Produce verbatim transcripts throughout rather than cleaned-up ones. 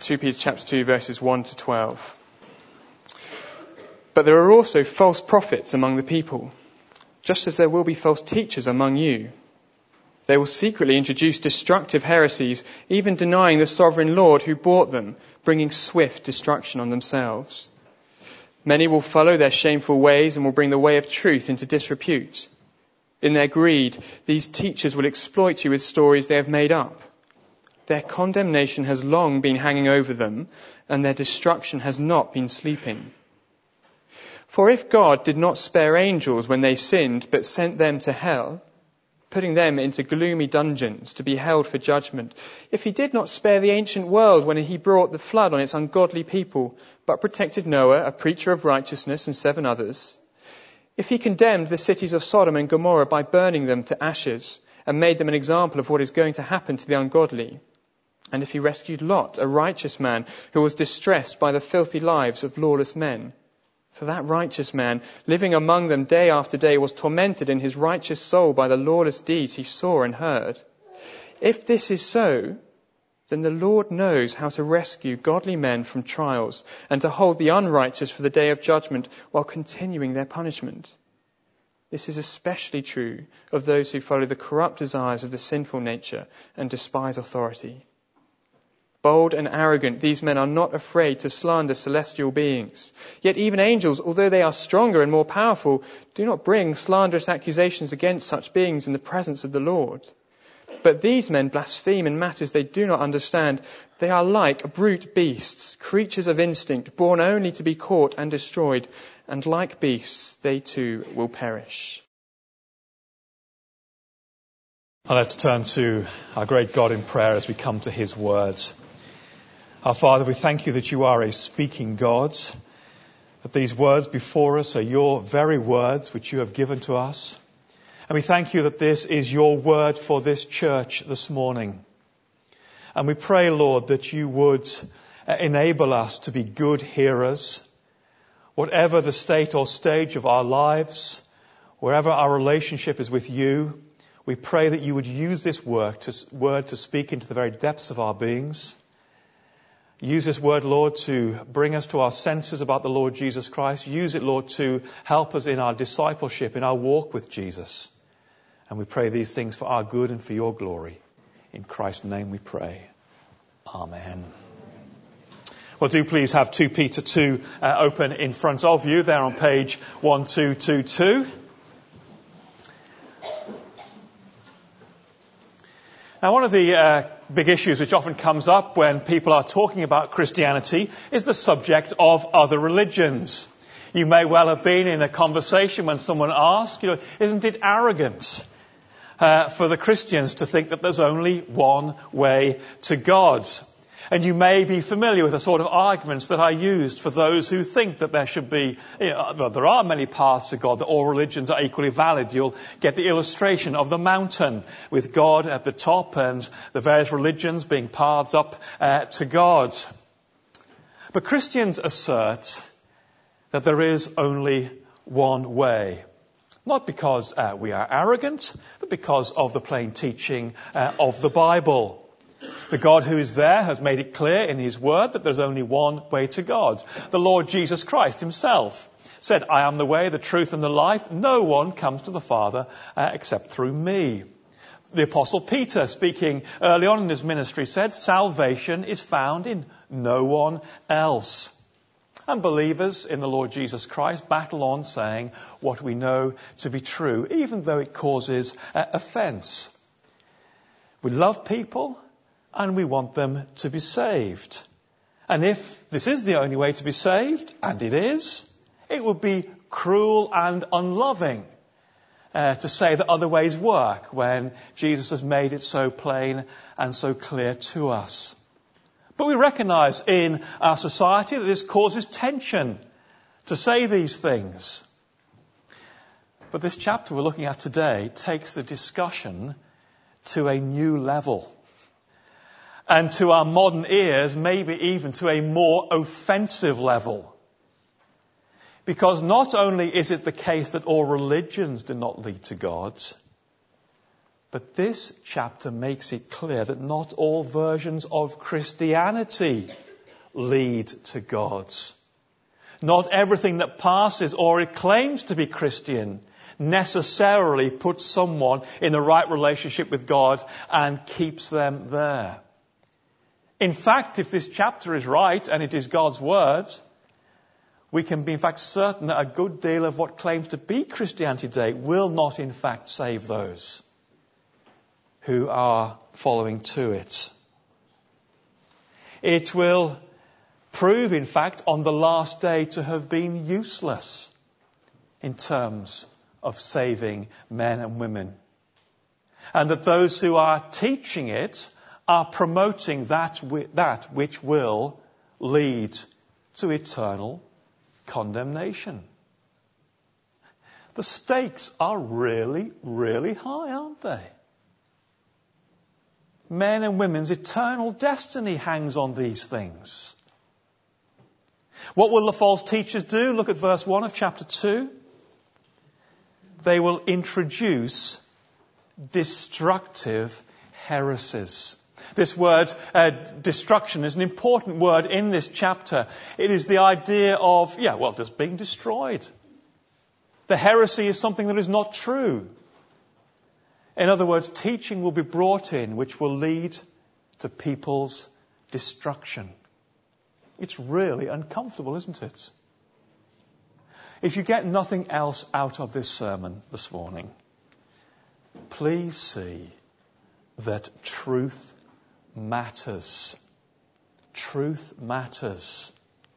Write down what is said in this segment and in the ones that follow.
Second Peter chapter two, verses one to twelve. But there are also false prophets among the people, just as there will be false teachers among you. They will secretly introduce destructive heresies, even denying the sovereign Lord who bought them, bringing swift destruction on themselves. Many will follow their shameful ways and will bring the way of truth into disrepute. In their greed, these teachers will exploit you with stories they have made up. Their condemnation has long been hanging over them, and their destruction has not been sleeping. For if God did not spare angels when they sinned, but sent them to hell, putting them into gloomy dungeons to be held for judgment, if he did not spare the ancient world when he brought the flood on its ungodly people, but protected Noah, a preacher of righteousness, and seven others, if he condemned the cities of Sodom and Gomorrah by burning them to ashes, and made them an example of what is going to happen to the ungodly, and if he rescued Lot, a righteous man who was distressed by the filthy lives of lawless men, for that righteous man, living among them day after day, was tormented in his righteous soul by the lawless deeds he saw and heard. If this is so, then the Lord knows how to rescue godly men from trials and to hold the unrighteous for the day of judgment while continuing their punishment. This is especially true of those who follow the corrupt desires of the sinful nature and despise authority. Bold and arrogant, these men are not afraid to slander celestial beings. Yet even angels, although they are stronger and more powerful, do not bring slanderous accusations against such beings in the presence of the Lord. But these men blaspheme in matters they do not understand. They are like brute beasts, creatures of instinct, born only to be caught and destroyed. And like beasts, they too will perish. Well, let's turn to our great God in prayer as we come to his words. Our Father, we thank you that you are a speaking God, that these words before us are your very words which you have given to us. And we thank you that this is your word for this church this morning. And we pray, Lord, that you would enable us to be good hearers, whatever the state or stage of our lives, wherever our relationship is with you. We pray that you would use this word to, word to speak into the very depths of our beings. Use this word, Lord, to bring us to our senses about the Lord Jesus Christ. Use it, Lord, to help us in our discipleship, in our walk with Jesus. And we pray these things for our good and for your glory. In Christ's name we pray. Amen. Well, do please have Second Peter two uh, open in front of you. There on page one two two two. Now, one of the uh, big issues which often comes up when people are talking about Christianity is the subject of other religions. You may well have been in a conversation when someone asked, you know, isn't it arrogant uh, for the Christians to think that there's only one way to God? And you may be familiar with the sort of arguments that are used for those who think that there should be, you know, well, there are many paths to God, that all religions are equally valid. You'll get the illustration of the mountain with God at the top and the various religions being paths up uh, to God. But Christians assert that there is only one way. Not because uh, we are arrogant, but because of the plain teaching uh, of the Bible. The God who is there has made it clear in his word that there's only one way to God. The Lord Jesus Christ himself said, I am the way, the truth and the life. No one comes to the Father uh, except through me. The Apostle Peter, speaking early on in his ministry, said, salvation is found in no one else. And believers in the Lord Jesus Christ battle on saying what we know to be true, even though it causes uh, offence. We love people and we want them to be saved. And if this is the only way to be saved, and it is, it would be cruel and unloving uh, to say that other ways work when Jesus has made it so plain and so clear to us. But we recognise in our society that this causes tension to say these things. But this chapter we're looking at today takes the discussion to a new level. And to our modern ears, maybe even to a more offensive level. Because not only is it the case that all religions do not lead to God, but this chapter makes it clear that not all versions of Christianity lead to God's. Not everything that passes or it claims to be Christian necessarily puts someone in the right relationship with God and keeps them there. In fact, if this chapter is right and it is God's word, we can be in fact certain that a good deal of what claims to be Christianity today will not in fact save those who are following to it. It will prove, in fact, on the last day to have been useless in terms of saving men and women. And that those who are teaching it are promoting that, that which will lead to eternal condemnation. The stakes are really, really high, aren't they? Men and women's eternal destiny hangs on these things. What will the false teachers do? Look at verse one of chapter two. They will introduce destructive heresies. This word, uh, destruction, is an important word in this chapter. It is the idea of, yeah, well, just being destroyed. The heresy is something that is not true. In other words, teaching will be brought in which will lead to people's destruction. It's really uncomfortable, isn't it? If you get nothing else out of this sermon this morning, please see that truth matters. Truth matters.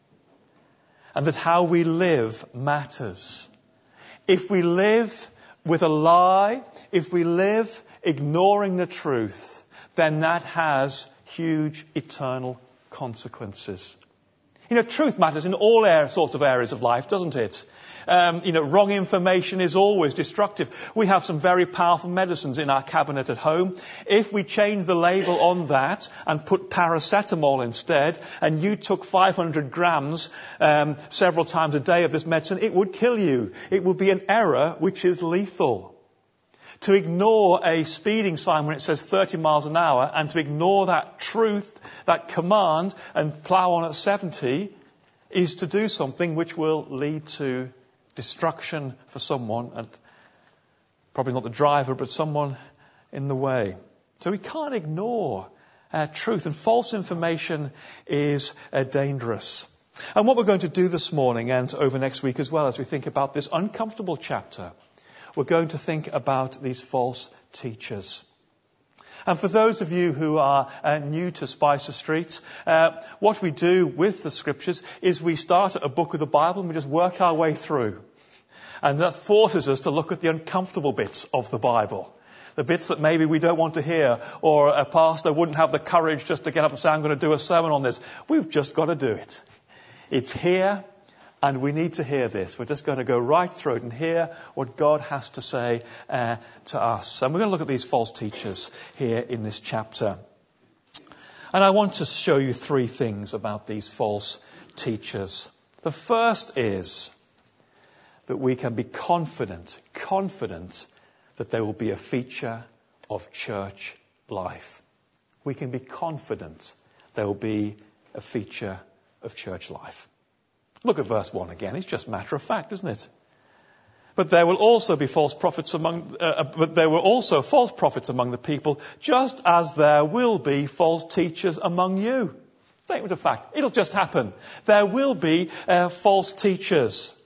And that how we live matters. If we live with a lie, if we live ignoring the truth, then that has huge eternal consequences. You know, truth matters in all air, sorts of areas of life, doesn't it? Um, you know, wrong information is always destructive. We have some very powerful medicines in our cabinet at home. If we change the label on that and put paracetamol instead, and you took five hundred grams um, several times a day of this medicine, it would kill you. It would be an error which is lethal. To ignore a speeding sign when it says thirty miles an hour and to ignore that truth, that command, and plough on at seventy is to do something which will lead to destruction for someone, and probably not the driver, but someone in the way. So we can't ignore uh, truth, and false information is uh, dangerous. And what we're going to do this morning and over next week as well, as we think about this uncomfortable chapter, we're going to think about these false teachers. And for those of you who are uh, new to Spicer Street, uh, what we do with the scriptures is we start at a book of the Bible and we just work our way through. And that forces us to look at the uncomfortable bits of the Bible. The bits that maybe we don't want to hear, or a pastor wouldn't have the courage just to get up and say, I'm going to do a sermon on this. We've just got to do it. It's here. And we need to hear this. We're just going to go right through it and hear what God has to say uh, to us. And we're going to look at these false teachers here in this chapter. And I want to show you three things about these false teachers. The first is that we can be confident, confident that there will be a feature of church life. We can be confident there will be a feature of church life. Look at verse one again. It's just matter of fact, isn't it? But there will also be false prophets among, uh, but there were also false prophets among the people, just as there will be false teachers among you. Statement of fact. It'll just happen. There will be uh, false teachers.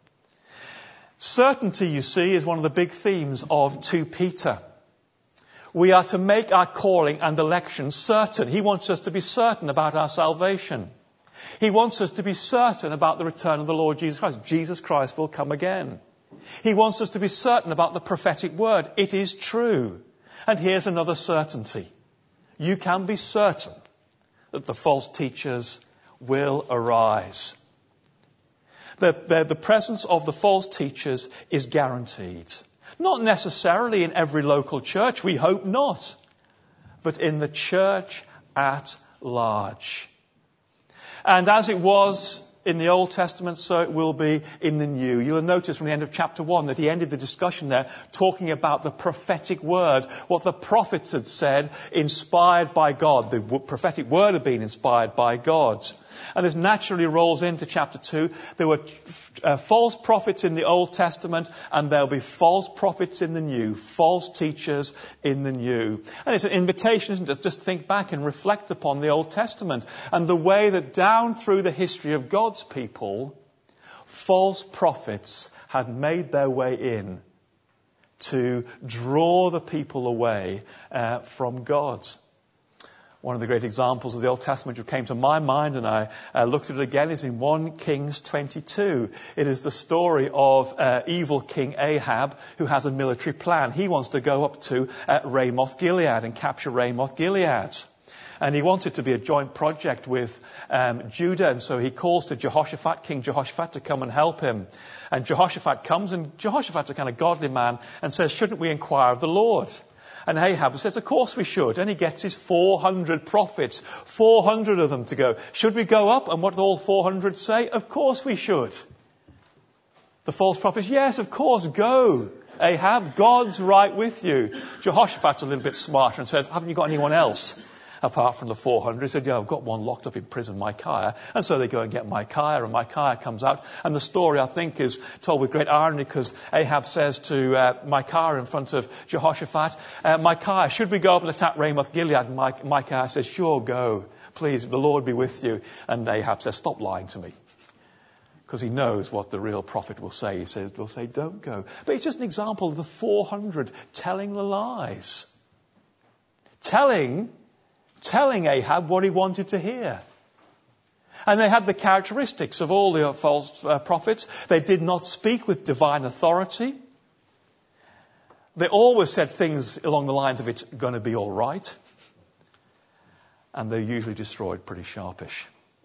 Certainty, you see, is one of the big themes of Second Peter. We are to make our calling and election certain. He wants us to be certain about our salvation. He wants us to be certain about the return of the Lord Jesus Christ. Jesus Christ will come again. He wants us to be certain about the prophetic word. It is true. And here's another certainty. You can be certain that the false teachers will arise. The, the, the presence of the false teachers is guaranteed. Not necessarily in every local church, we hope not, but in the church at large. And as it was in the Old Testament, so it will be in the New. You'll notice from the end of chapter one that he ended the discussion there talking about the prophetic word, what the prophets had said, inspired by God. The prophetic word had been inspired by God. And this naturally rolls into chapter two. There were uh, false prophets in the Old Testament, and there'll be false prophets in the New, false teachers in the New. And it's an invitation, isn't it, just think back and reflect upon the Old Testament and the way that down through the history of God's people, false prophets had made their way in to draw the people away uh, from God. One of the great examples of the Old Testament which came to my mind, and I uh, looked at it again, is in First Kings twenty-two. It is the story of uh, evil King Ahab, who has a military plan. He wants to go up to uh, Ramoth Gilead and capture Ramoth Gilead. And he wants it to be a joint project with um, Judah. And so he calls to Jehoshaphat, King Jehoshaphat, to come and help him. And Jehoshaphat comes, and Jehoshaphat's a kind of godly man, and says, shouldn't we inquire of the Lord? And Ahab says, of course we should. And he gets his four hundred prophets, four hundred of them to go. Should we go up? And what do all four hundred say? Of course we should. The false prophets, yes, of course, go. Ahab, God's right with you. Jehoshaphat's a little bit smarter and says, haven't you got anyone else apart from the four hundred? He said, yeah, I've got one locked up in prison, Micaiah. And so they go and get Micaiah, and Micaiah comes out. And the story, I think, is told with great irony, because Ahab says to uh, Micaiah in front of Jehoshaphat, uh, Micaiah, should we go up and attack Ramoth Gilead? And Mike, Micaiah says, sure, go. Please, the Lord be with you. And Ahab says, stop lying to me. Because he knows what the real prophet will say. He says, will say, don't go. But it's just an example of the four hundred telling the lies. Telling telling Ahab what he wanted to hear. And they had the characteristics of all the false uh, prophets. They did not speak with divine authority. They always said things along the lines of, it's going to be all right. And they're usually destroyed pretty sharpish.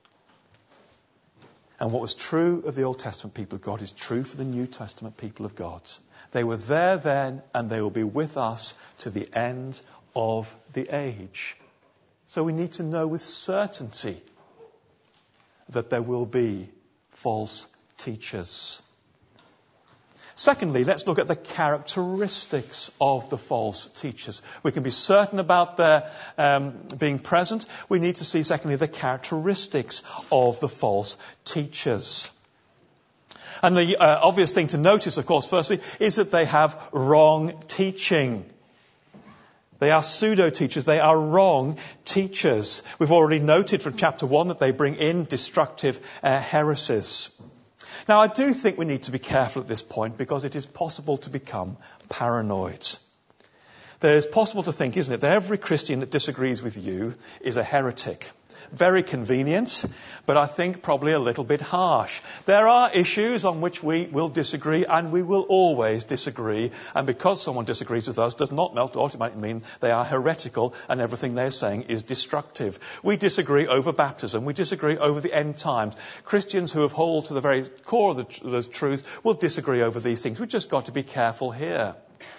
And what was true of the Old Testament people of God is true for the New Testament people of God. They were there then, and they will be with us to the end of the age. So we need to know with certainty that there will be false teachers. Secondly, let's look at the characteristics of the false teachers. We can be certain about their um, being present. We need to see, secondly, the characteristics of the false teachers. And the uh, obvious thing to notice, of course, firstly, is that they have wrong teaching. They are pseudo-teachers. They are wrong teachers. We've already noted from chapter one that they bring in destructive uh, heresies. Now, I do think we need to be careful at this point, because it is possible to become paranoid. It is possible to think, isn't it, that every Christian that disagrees with you is a heretic. Very convenient, but I think probably a little bit harsh. There are issues on which we will disagree, and we will always disagree. And because someone disagrees with us does not automatically mean they are heretical and everything they're saying is destructive. We disagree over baptism. We disagree over the end times. Christians who have hold to the very core of the, the truth will disagree over these things. We've just got to be careful here.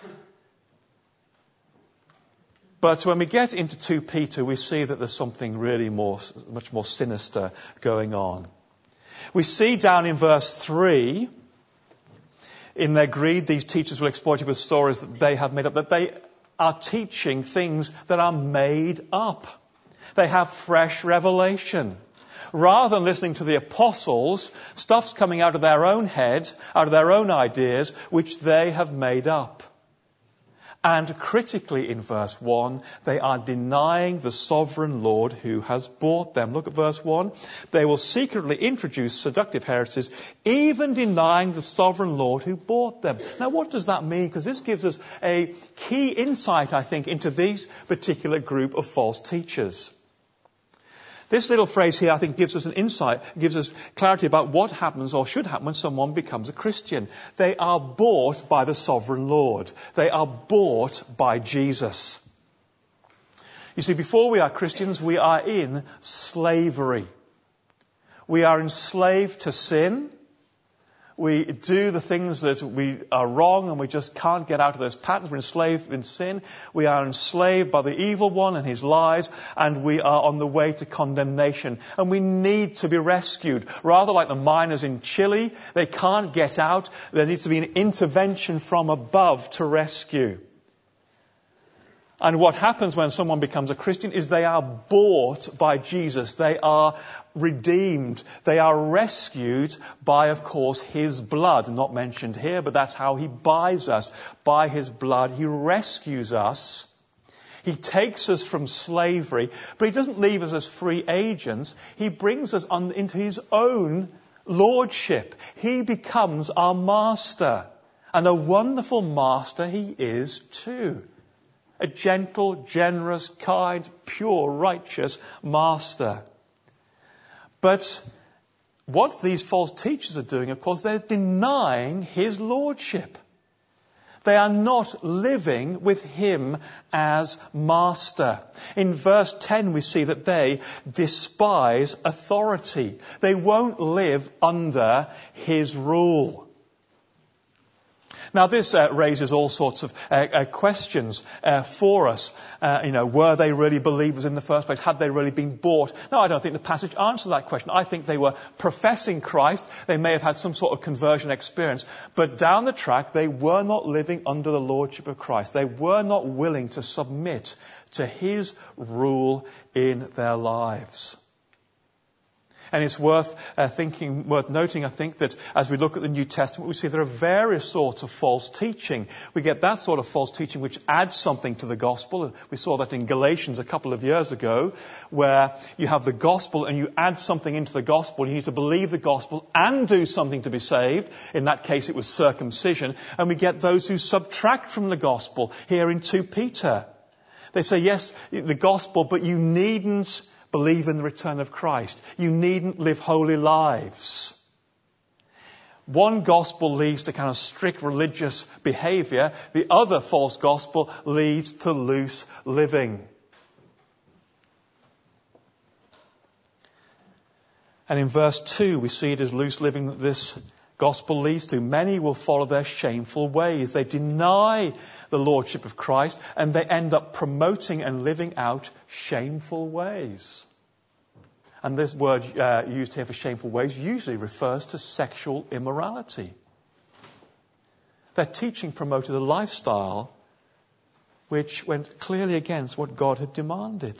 But when we get into Second Peter, we see that there's something really more, much more sinister going on. We see down in verse three, in their greed, these teachers will exploit you with stories that they have made up, that they are teaching things that are made up. They have fresh revelation. Rather than listening to the apostles, stuff's coming out of their own head, out of their own ideas, which they have made up. And critically in verse one, they are denying the sovereign Lord who has bought them. Look at verse one. They will secretly introduce seductive heresies, even denying the sovereign Lord who bought them. Now, what does that mean? Because this gives us a key insight, I think, into this particular group of false teachers. This little phrase here, I think, gives us an insight, gives us clarity about what happens or should happen when someone becomes a Christian. They are bought by the sovereign Lord. They are bought by Jesus. You see, before we are Christians, we are in slavery. We are enslaved to sin. We do the things that we are wrong and we just can't get out of those patterns. We're enslaved in sin. We are enslaved by the evil one and his lies, and we are on the way to condemnation. And we need to be rescued. Rather like the miners in Chile, they can't get out. There needs to be an intervention from above to rescue. And what happens when someone becomes a Christian is they are bought by Jesus. They are redeemed. They are rescued by, of course, his blood. Not mentioned here, but that's how he buys us. By his blood, he rescues us. He takes us from slavery, but he doesn't leave us as free agents. He brings us on, into his own lordship. He becomes our master. And a wonderful master he is too. A gentle, generous, kind, pure, righteous master. But what these false teachers are doing, of course, they're denying his lordship. They are not living with him as master. In verse ten we see that they despise authority. They won't live under his rule. Now this uh, raises all sorts of uh, uh, questions uh, for us. Uh, you know, were they really believers in the first place? Had they really been bought? No, I don't think the passage answers that question. I think they were professing Christ. They may have had some sort of conversion experience. But down the track, they were not living under the lordship of Christ. They were not willing to submit to his rule in their lives. And it's worth uh, thinking, worth noting, I think, that as we look at the New Testament, we see there are various sorts of false teaching. We get that sort of false teaching which adds something to the gospel. We saw that in Galatians a couple of years ago, where you have the gospel and you add something into the gospel. You need to believe the gospel and do something to be saved. In that case, it was circumcision. And we get those who subtract from the gospel here in Second Peter. They say, yes, the gospel, but you needn't believe in the return of Christ. You needn't live holy lives. One gospel leads to kind of strict religious behavior. The other false gospel leads to loose living. And in verse two, we see it as loose living that this gospel leads to. Many will follow their shameful ways. They deny the lordship of Christ and they end up promoting and living out shameful ways. And this word uh, used here for shameful ways usually refers to sexual immorality. Their teaching promoted a lifestyle which went clearly against what God had demanded.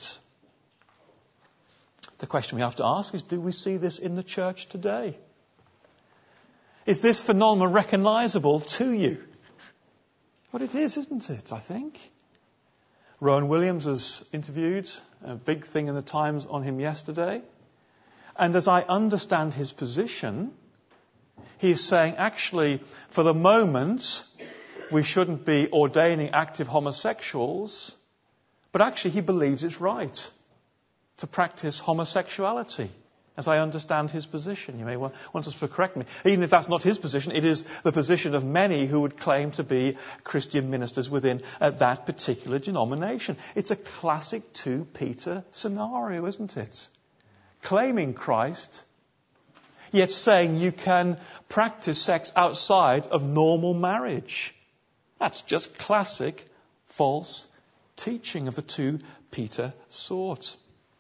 The question we have to ask is, do we see this in the church today? Is this phenomenon recognizable to you? Well, it is, isn't it, I think? Rowan Williams was interviewed, a big thing in the Times on him yesterday. And as I understand his position, he is saying, actually, for the moment, we shouldn't be ordaining active homosexuals, but actually he believes it's right to practice homosexuality. As I understand his position. You may want us to correct me. Even if that's not his position, it is the position of many who would claim to be Christian ministers within uh, that particular denomination. It's a classic Second Peter scenario, isn't it? Claiming Christ, yet saying you can practice sex outside of normal marriage. That's just classic false teaching of the Second Peter sort.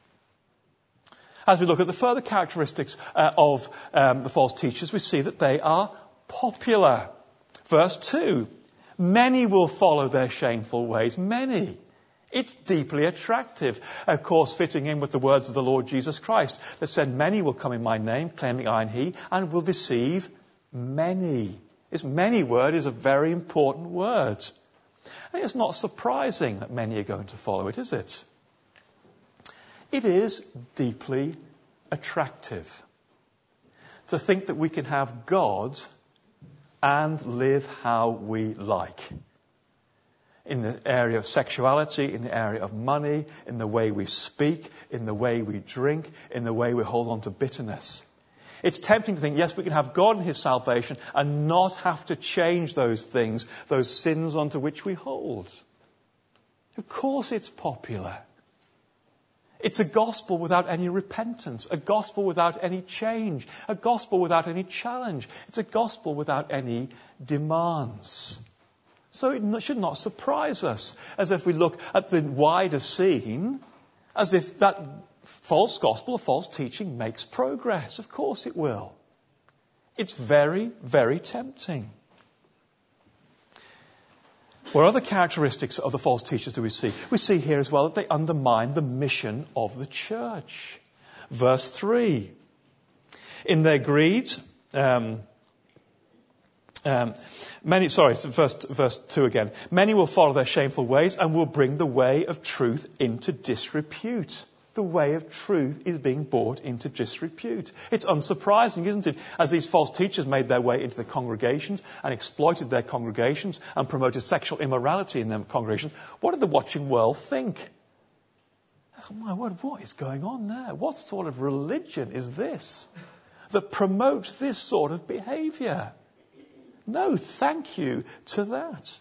As we look at the further characteristics uh, of um, the false teachers, we see that they are popular. Verse two, many will follow their shameful ways. Many. It's deeply attractive. Of course, fitting in with the words of the Lord Jesus Christ that said, many will come in my name, claiming I am he, and will deceive many. This many word is a very important word. And it's not surprising that many are going to follow it, is it? It is deeply attractive to think that we can have God and live how we like. In the area of sexuality, in the area of money, in the way we speak, in the way we drink, in the way we hold on to bitterness. It's tempting to think, yes, we can have God and his salvation and not have to change those things, those sins onto which we hold. Of course it's popular. It's a gospel without any repentance, a gospel without any change, a gospel without any challenge. It's a gospel without any demands. So it should not surprise us, as if we look at the wider scene, as if that false gospel or false teaching makes progress. Of course it will. It's very, very tempting. What other characteristics of the false teachers do we see? We see here as well that they undermine the mission of the church. Verse three. In their greed, um, um, many, sorry, verse, verse two again. Many will follow their shameful ways and will bring the way of truth into disrepute. The way of truth is being brought into disrepute. It's unsurprising, isn't it? As these false teachers made their way into the congregations and exploited their congregations and promoted sexual immorality in their congregations, what did the watching world think? Oh my word, what is going on there? What sort of religion is this that promotes this sort of behaviour? No, thank you to that.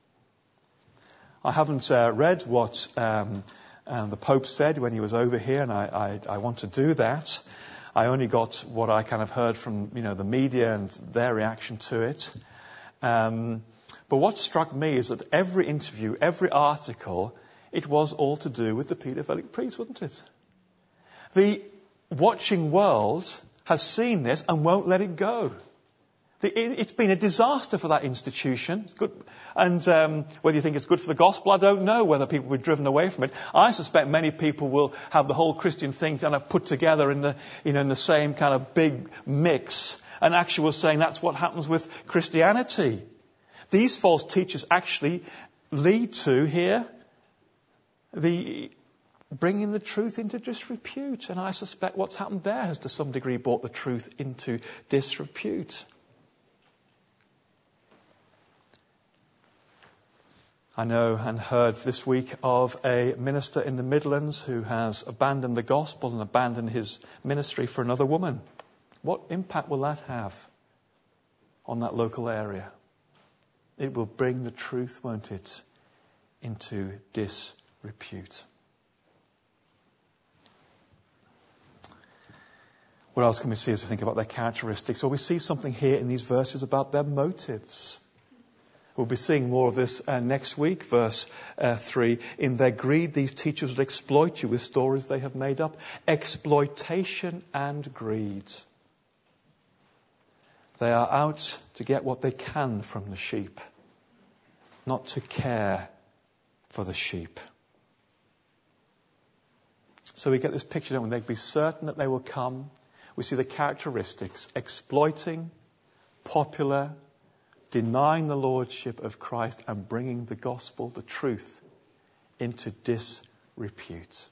I haven't uh, read what um, um, the Pope said when he was over here, and I, I, I want to do that. I only got what I kind of heard from, you know, the media and their reaction to it. Um, but what struck me is that every interview, every article, it was all to do with the paedophilic priest, wasn't it? The watching world has seen this and won't let it go. It's been a disaster for that institution. It's good. And um, whether you think it's good for the gospel, I don't know whether people will be driven away from it. I suspect many people will have the whole Christian thing kind of put together in the, you know, in the same kind of big mix. And actually we're saying that's what happens with Christianity. These false teachers actually lead to, here, the bringing the truth into disrepute. And I suspect what's happened there has to some degree brought the truth into disrepute. I know and heard this week of a minister in the Midlands who has abandoned the gospel and abandoned his ministry for another woman. What impact will that have on that local area? It will bring the truth, won't it, into disrepute. What else can we see as we think about their characteristics? Well, we see something here in these verses about their motives. We'll be seeing more of this uh, next week, verse uh, three. In their greed, these teachers will exploit you with stories they have made up. Exploitation and greed. They are out to get what they can from the sheep, not to care for the sheep. So we get this picture, don't we? They'd be certain that they will come. We see the characteristics: exploiting, popular, denying the lordship of Christ and bringing the gospel, the truth, into disrepute.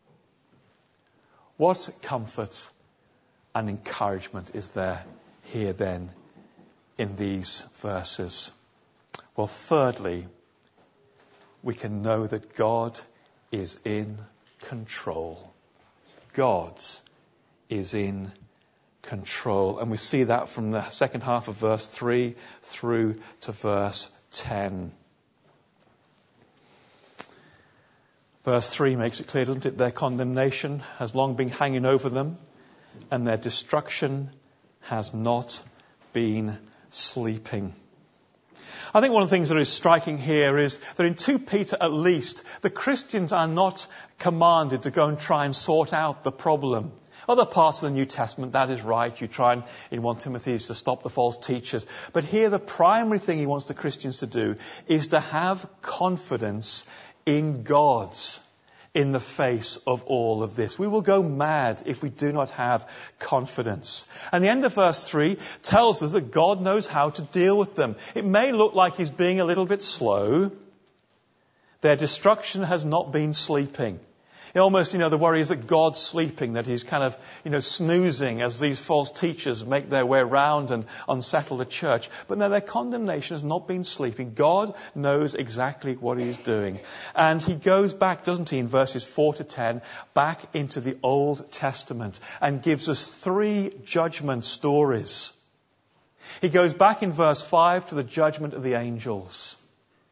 What comfort and encouragement is there here then in these verses? Well, thirdly, we can know that God is in control. God is in control. And we see that from the second half of verse three through to verse ten. Verse three makes it clear, doesn't it? Their condemnation has long been hanging over them, and their destruction has not been sleeping. I think one of the things that is striking here is that in Second Peter at least, the Christians are not commanded to go and try and sort out the problem. Other parts of the New Testament, that is right. You try and, in First Timothy, to stop the false teachers. But here the primary thing he wants the Christians to do is to have confidence in God in the face of all of this. We will go mad if we do not have confidence. And the end of verse three tells us that God knows how to deal with them. It may look like he's being a little bit slow. Their destruction has not been sleeping. Almost, you know, the worry is that God's sleeping, that he's kind of, you know, snoozing as these false teachers make their way around and unsettle the church. But no, their condemnation has not been sleeping. God knows exactly what he's doing. And he goes back, doesn't he, in verses four to ten, back into the Old Testament and gives us three judgment stories. He goes back in verse five to the judgment of the angels.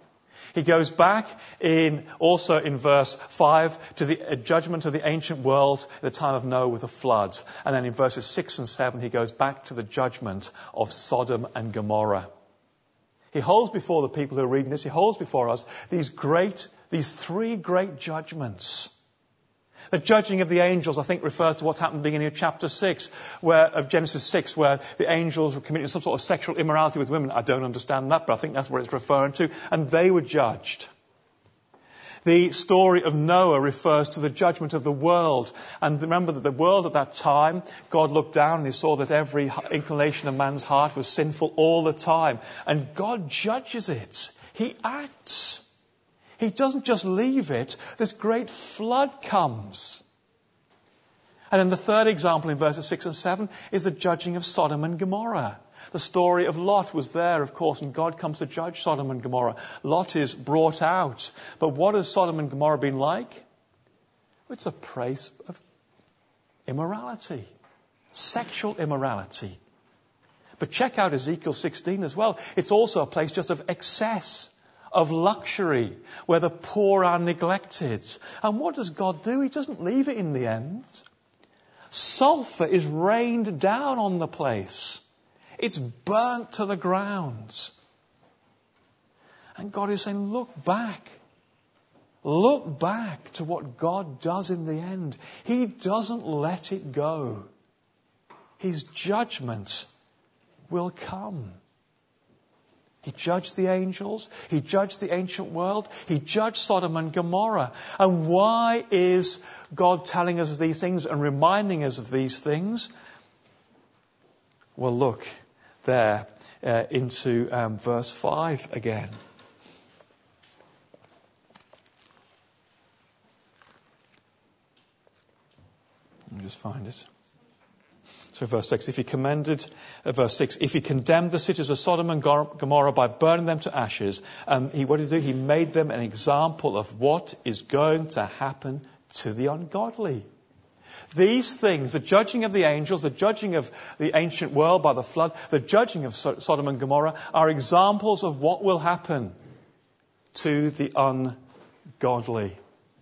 He goes back in also in verse five to the judgment of the ancient world at the time of Noah with a flood. And then in verses six and seven, he goes back to the judgment of Sodom and Gomorrah. He holds before the people who are reading this, he holds before us these great, these three great judgments. The judging of the angels, I think, refers to what happened at the beginning of chapter six, where, of Genesis six, where the angels were committing some sort of sexual immorality with women. I don't understand that, but I think that's what it's referring to. And they were judged. The story of Noah refers to the judgment of the world. And remember that the world at that time, God looked down and he saw that every inclination of man's heart was sinful all the time. And God judges it. He acts. He doesn't just leave it. This great flood comes. And then the third example in verses six and seven is the judging of Sodom and Gomorrah. The story of Lot was there, of course, and God comes to judge Sodom and Gomorrah. Lot is brought out. But what has Sodom and Gomorrah been like? It's a place of immorality, sexual immorality. But check out Ezekiel sixteen as well. It's also a place just of excess, of luxury, where the poor are neglected. And what does God do? He doesn't leave it in the end. Sulfur is rained down on the place. It's burnt to the ground. And God is saying, look back. Look back to what God does in the end. He doesn't let it go. His judgment will come. He judged the angels. He judged the ancient world. He judged Sodom and Gomorrah. And why is God telling us these things and reminding us of these things? Well, look there uh, into um, verse five again. Let me just find it. So verse six, if he commended, uh, verse six, if he condemned the cities of Sodom and Gomorrah by burning them to ashes, um, he, what did he do? He made them an example of what is going to happen to the ungodly. These things, the judging of the angels, the judging of the ancient world by the flood, the judging of so- Sodom and Gomorrah are examples of what will happen to the ungodly.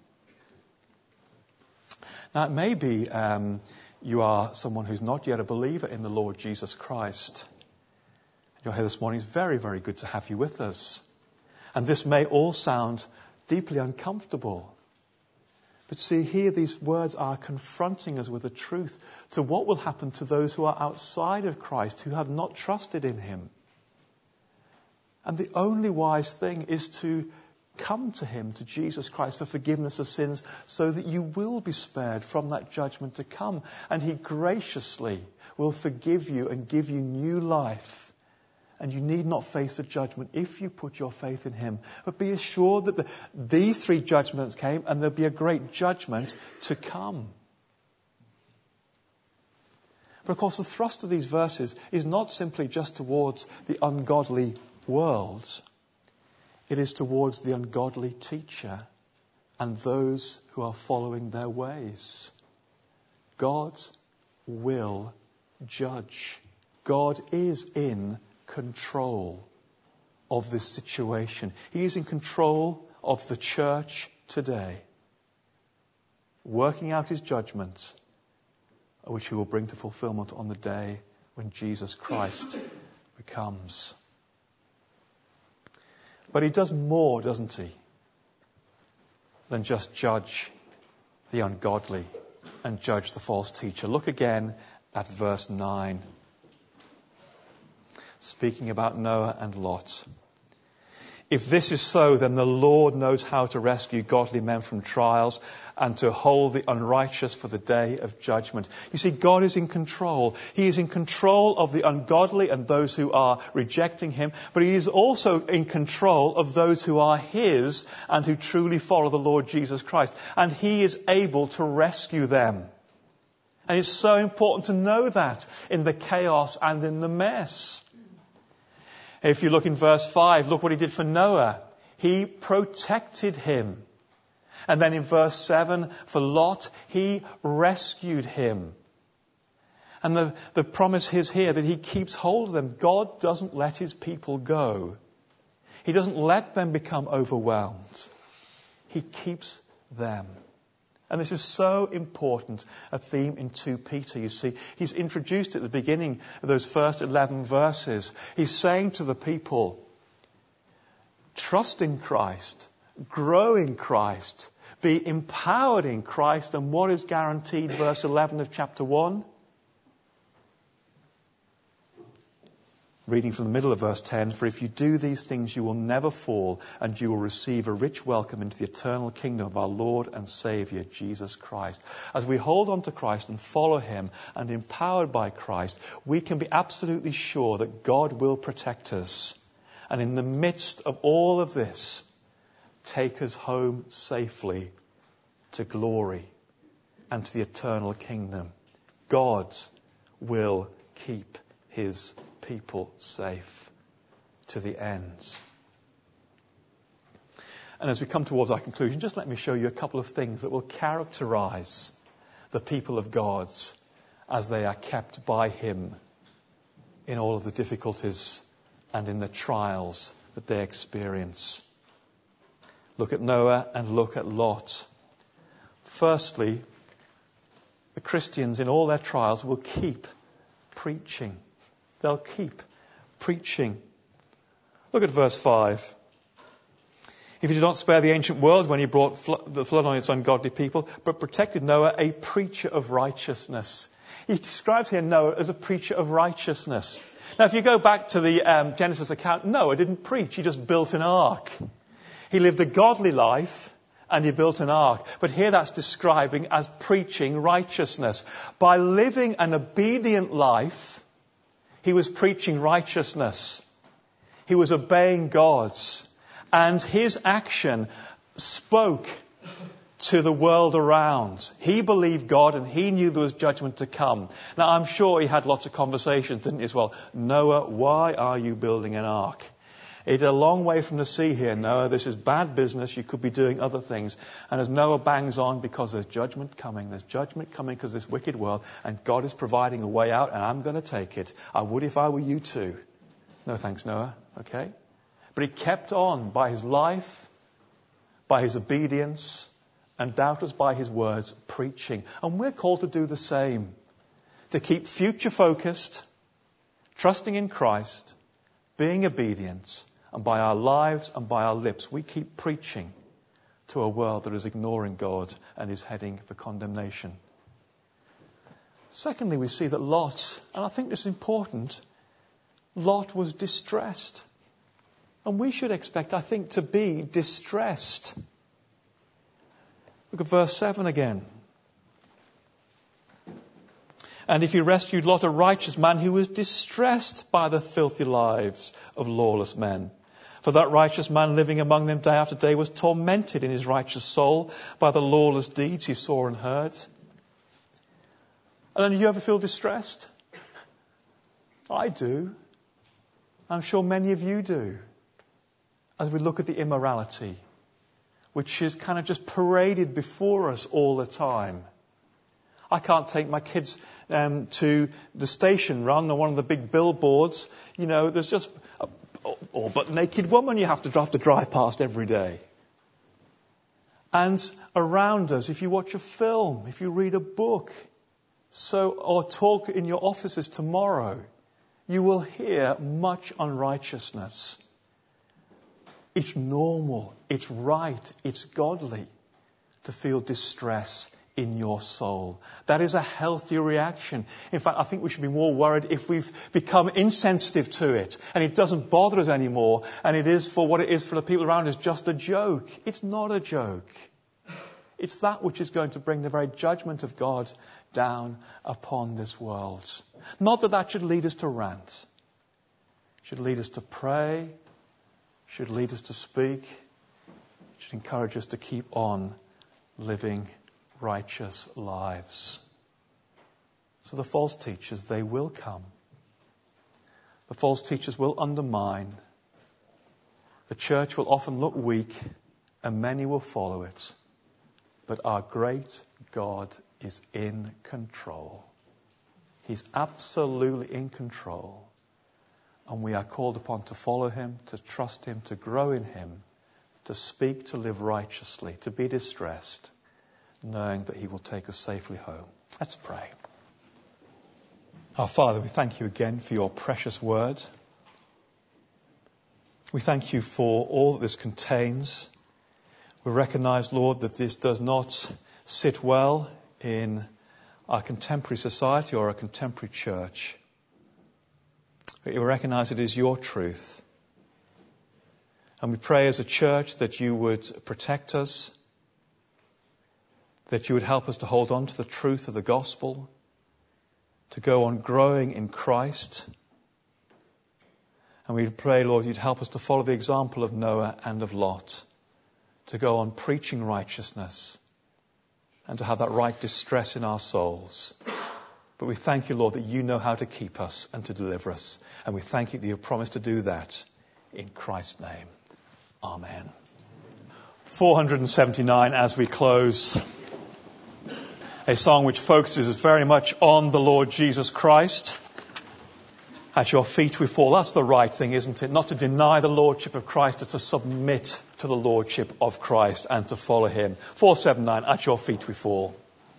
Now it may be, um, you are someone who's not yet a believer in the Lord Jesus Christ. You're here this morning. It's very, very good to have you with us. And this may all sound deeply uncomfortable. But see, here these words are confronting us with the truth to what will happen to those who are outside of Christ, who have not trusted in Him. And the only wise thing is to come to Him, to Jesus Christ, for forgiveness of sins, so that you will be spared from that judgment to come. And He graciously will forgive you and give you new life. And you need not face the judgment if you put your faith in Him. But be assured that the, these three judgments came, and there'll be a great judgment to come. But of course, the thrust of these verses is not simply just towards the ungodly world. It is towards the ungodly teacher and those who are following their ways. God will judge. God is in control of this situation. He is in control of the church today, working out His judgment, which He will bring to fulfillment on the day when Jesus Christ comes. But He does more, doesn't He, than just judge the ungodly and judge the false teacher. Look again at verse nine. Speaking about Noah and Lot. If this is so, then the Lord knows how to rescue godly men from trials and to hold the unrighteous for the day of judgment. You see, God is in control. He is in control of the ungodly and those who are rejecting Him, but He is also in control of those who are His and who truly follow the Lord Jesus Christ. And He is able to rescue them. And it's so important to know that in the chaos and in the mess. If you look in verse five, look what He did for Noah. He protected him. And then in verse seven, for Lot, He rescued him. And the, the promise is here that He keeps hold of them. God doesn't let His people go. He doesn't let them become overwhelmed. He keeps them. And this is so important, a theme in Second Peter, you see. He's introduced at the beginning of those first eleven verses. He's saying to the people, trust in Christ, grow in Christ, be empowered in Christ. And what is guaranteed? Verse eleven of chapter one. Reading from the middle of verse ten, for if you do these things, you will never fall, and you will receive a rich welcome into the eternal kingdom of our Lord and Saviour, Jesus Christ. As we hold on to Christ and follow him and empowered by Christ, we can be absolutely sure that God will protect us. And in the midst of all of this, take us home safely to glory and to the eternal kingdom. God will keep his people safe to the ends. And as we come towards our conclusion, just let me show you a couple of things that will characterize the people of God as they are kept by him in all of the difficulties and in the trials that they experience. Look at Noah and look at Lot. Firstly, the Christians in all their trials will keep preaching. They'll keep preaching. Look at verse five. If he did not spare the ancient world when he brought fl- the flood on its ungodly people, but protected Noah, a preacher of righteousness. He describes here Noah as a preacher of righteousness. Now, if you go back to the um, Genesis account, Noah didn't preach. He just built an ark. He lived a godly life and he built an ark. But here that's describing as preaching righteousness. By living an obedient life, he was preaching righteousness. He was obeying God's. And his action spoke to the world around. He believed God and he knew there was judgment to come. Now, I'm sure he had lots of conversations, didn't he, as well? Noah, why are you building an ark? It's a long way from the sea here, Noah. This is bad business. You could be doing other things. And as Noah bangs on, because there's judgment coming, there's judgment coming because of this wicked world, and God is providing a way out, and I'm going to take it. I would if I were you too. No thanks, Noah. Okay? But he kept on by his life, by his obedience, and doubtless by his words, preaching. And we're called to do the same. To keep future focused, trusting in Christ, being obedient, and by our lives and by our lips, we keep preaching to a world that is ignoring God and is heading for condemnation. Secondly, we see that Lot, and I think this is important, Lot was distressed. And we should expect, I think, to be distressed. Look at verse seven again. And if he rescued Lot, a righteous man who was distressed by the filthy lives of lawless men. For that righteous man living among them day after day was tormented in his righteous soul by the lawless deeds he saw and heard. And then, do you ever feel distressed? I do. I'm sure many of you do. As we look at the immorality, which is kind of just paraded before us all the time. I can't take my kids um, to the station run or one of the big billboards. You know, there's just a all but naked woman you have to, have to drive past every day. And around us, if you watch a film, if you read a book, so or talk in your offices tomorrow, you will hear much unrighteousness. It's normal, it's right, it's godly to feel distress in your soul. That is a healthy reaction. In fact, I think we should be more worried if we've become insensitive to it and it doesn't bother us anymore and it is for what it is for the people around us, just a joke. It's not a joke. It's that which is going to bring the very judgment of God down upon this world. Not that that should lead us to rant. It should lead us to pray. Should lead us to speak, should encourage us to keep on living righteous lives. So the false teachers, they will come. The false teachers will undermine. The church will often look weak and many will follow it. But our great God is in control. He's absolutely in control. And we are called upon to follow him, to trust him, to grow in him, to speak, to live righteously, to be distressed, knowing that he will take us safely home. Let's pray. Our Father, we thank you again for your precious word. We thank you for all that this contains. We recognize, Lord, that this does not sit well in our contemporary society or our contemporary church. But we recognize it is your truth. And we pray as a church that you would protect us, that you would help us to hold on to the truth of the gospel, to go on growing in Christ. And we pray, Lord, you'd help us to follow the example of Noah and of Lot, to go on preaching righteousness and to have that right distress in our souls. But we thank you, Lord, that you know how to keep us and to deliver us. And we thank you that you have promised to do that in Christ's name. Amen. four hundred seventy-nine as we close. A song which focuses very much on the Lord Jesus Christ. At your feet we fall. That's the right thing, isn't it? Not to deny the lordship of Christ, but to submit to the lordship of Christ and to follow him. four seventy-nine, at your feet we fall.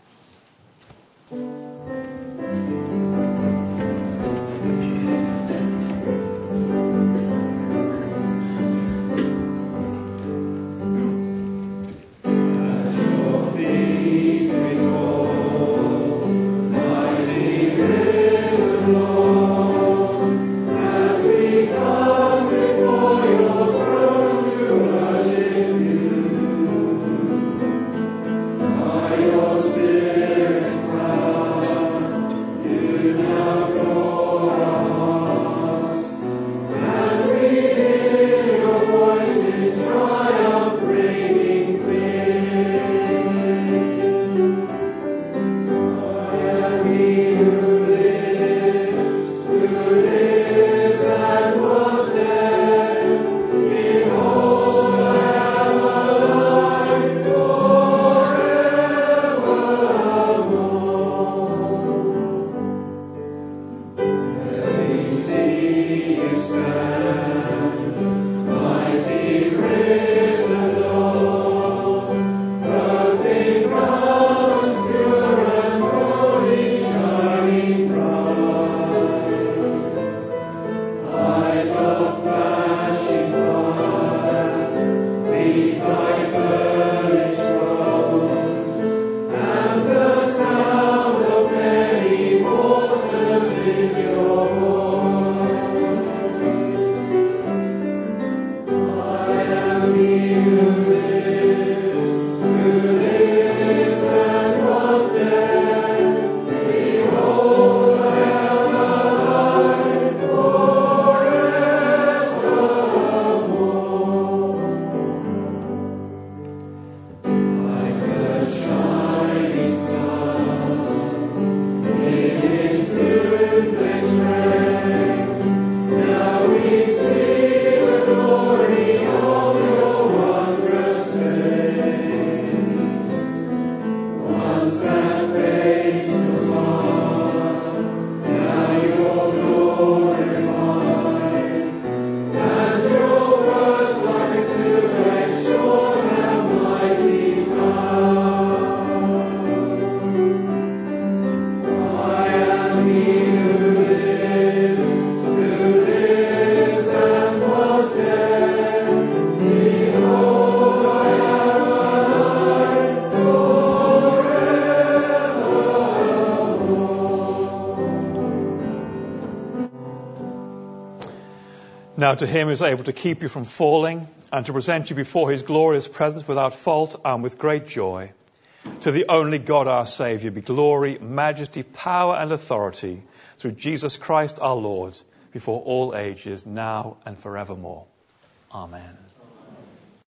Now to him who is able to keep you from falling and to present you before his glorious presence without fault and with great joy. To the only God our Saviour be glory, majesty, power and authority through Jesus Christ our Lord, before all ages, now and forevermore. Amen.